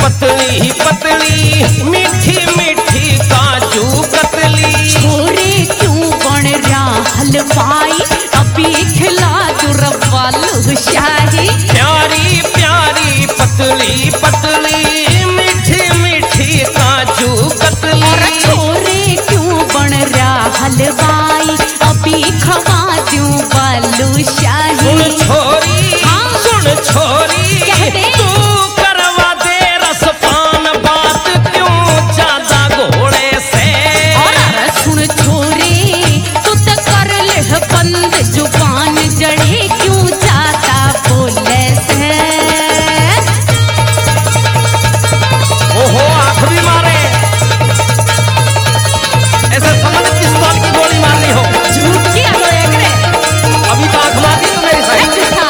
पतली पतली मीठी मीठी काजू कतली। छोरे क्यों बन रहा हलवाई, अभी खिला दो रब्बा शाही। प्यारी प्यारी पतली पतली मीठी मीठी काजू कतली। और छोरे क्यों बन रहा हलवाई, अभी खवा दूं बालू शाही। सुन छोरी, हाँ? सुन छोरी, तू करवा दे रसपान, बात क्यों ज्यादा घोड़े से। और सुन छोरे, तू तो कर ले बंद जुबान, जड़े क्यों ज्यादा बोले से। ओहो आँख भी मारे, ऐसे समझ पिस्तौल की गोली मारनी हो। झूठ की आलो एक रे, अभी तो आँख मार दी तो मेरी सही। झूठा।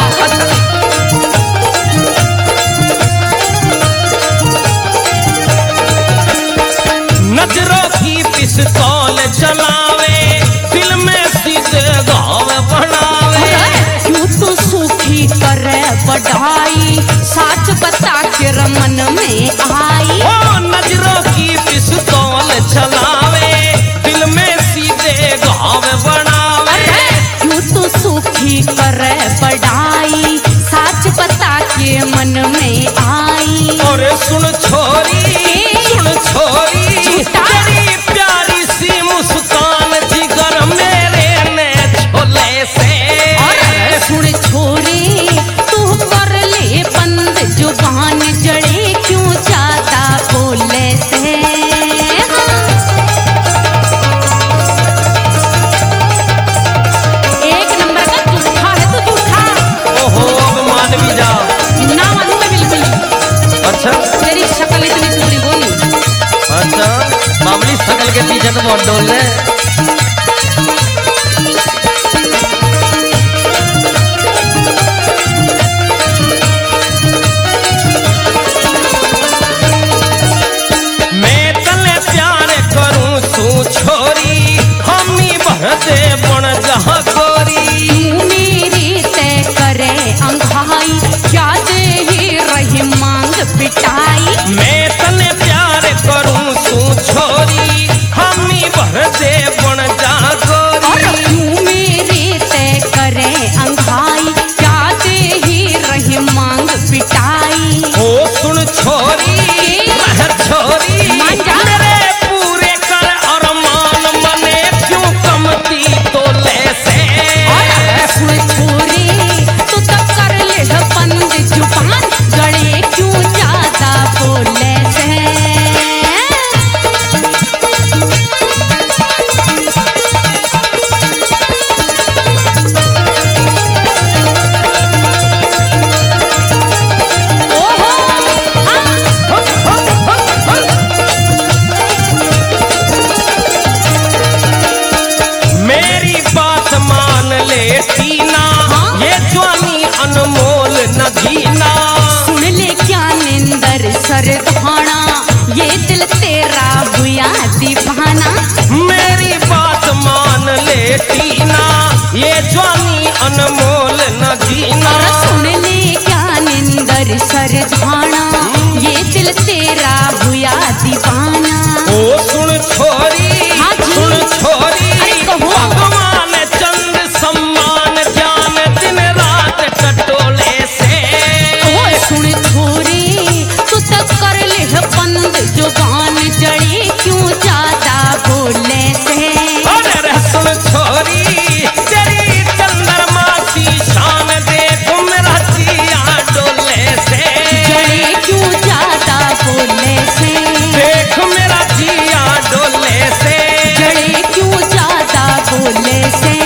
नजरों की पिस्तौल चलावे, दिल में सीधे घाव बढ़ावे। क्यों तू सूखी करे बढ़ाई, सच बता के रमन में आई। ओ नजरों की पिस्तौल चलावे, दिल में सीधे घाव बढ़ावे। क्यों तू सूखी करे बढ़ाई, सच बता के मन में आई। और सुन छोरी, सुन छोरी, तेरी प्यारी सी मुस्कान जिगर मेरे ने छोले से। और सुन छोरी, तू कर ले बंद जुबान, जड़े क्यों ज्यादा बोले से। एक नंबर का झूठा है तू, झूठा। ओहो अब मान भी जाओ। ना मानूं मैं बिल्कुल। अच्छा तेरी शक्ल इतनी पूरी बोली। अच्छा, बाबली शकल के पीछे तो बहुत डोल रहे। मैं तले प्यार करूं सू छोरी, हमी भरते बन जहा गोरी। तू मेरी तय करे अंघाई, क्या दे ही रही मांग पिटाई। मैं तले प्यार करूं सू छोरी, हमी भरते बन जा और गोरी। तू मेरी तय करे अंघाई, क्या दे ही रही मांग पिटाई। ओ सुन छोरी, रह छोरी, मान जा। मेरे पूरे कर अरमान, मने क्यों कमती तोले से। और सुन छोरी, तू तो कर ले बंद जुबान, गड़े क्यों ज्यादा बोले से। ओहो, मेरी बात मान ले टीना, हाँ? ये जवानी अनमोल नगीना। सुन ले क्या निंदर सरधाना, ये दिल तेरा बुया दीवाना। मेरी बात मान ले टीना, ये जवानी अनमोल नगीना। और सुन ले क्या निंदर सरधाना, ये दिल तेरा बुया दीवाना। ओ सुन छोरी, हाँ जी। सुन छोरी, अरे कहो। भगवान चंद सम्मान ज्ञान दिन रात टटोले से। ओ सुन छोरी, तू तो कर ले बंद जुबान, जड़े क्यों ज्यादा बोले से। अरे रे सुन छोरी, तेरी चंद्रमा सी शान देख मेरा जिया डोले से। जड़े क्यों ज्यादा बोले से। देख मेरा जिया डोले से। जड़े क्यों ज्यादा बोले से।